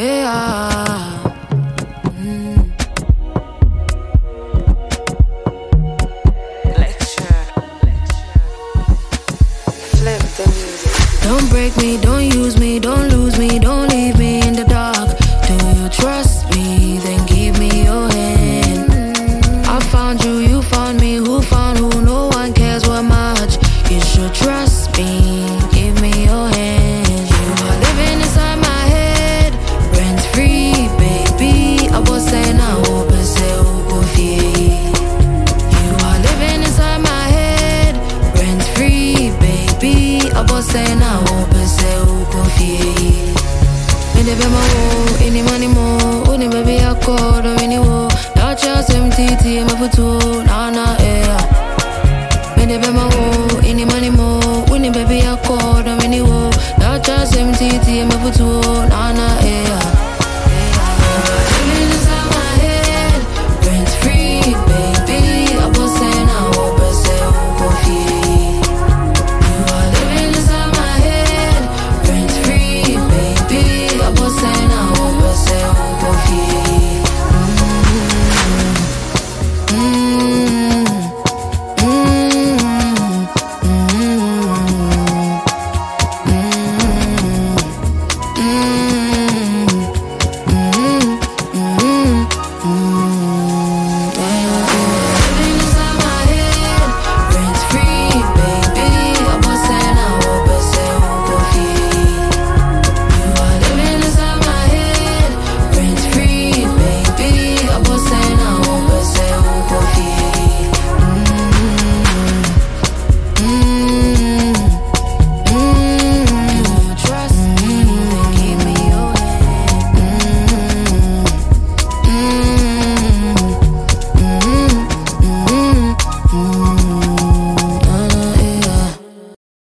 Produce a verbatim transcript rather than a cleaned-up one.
yeah. Mm. Lecture. Flip the music. Don't break me, don't use me, don't lose me, don't leave me in the dark. Do you trust me? Then give me your hand. I found you, you found me, who found who? No one cares what much. You should trust me, give me your hand. You are living inside my head, rent free, baby. I was saying I hope and say oh You are living inside my head, rent free, baby. I was saying I hope and say oh Me never my wo, any money more, only baby I call, don't any wo. Now chance M T T, my photo, nah nah.